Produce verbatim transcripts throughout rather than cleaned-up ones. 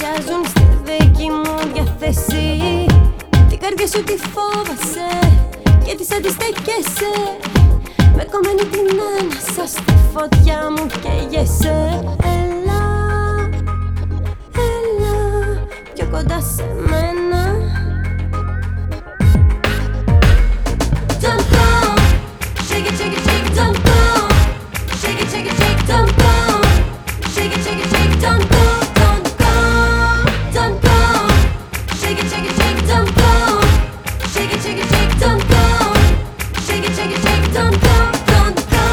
ταιριάζουν στη δική μου διάθεση. Την καρδιά σου τη φόβασε και της αντιστέκεσαι. Με κομμένη την άνασα στη φωτιά μου καίγεσαι. Έλα, έλα πιο κοντά σε μένα. Don't go, shake it, shake it, shake it, don't go. Shake it, shake it, shake it, don't go. Shake it, shake it, shake it, don't go, don't go, don't go. Shake it, shake it, shake it, don't go. Shake it, shake it, shake it, don't go. Shake it, shake it, shake it, don't go, don't go.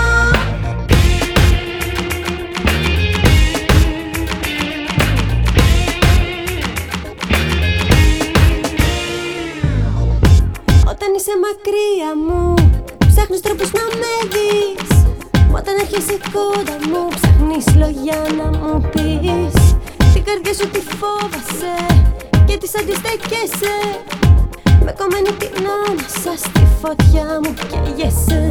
Όταν είσαι μακριά μου, ψάχνεις τρόπους να με δεις. Όταν έρχεσαι κοντά μου, ψάχνεις λόγια να μου πεις. Την καρδιά σου τη φόβασε και της αντιστέκεσαι. Με κομμένη την άνασα στη φωτιά μου καίγεσαι.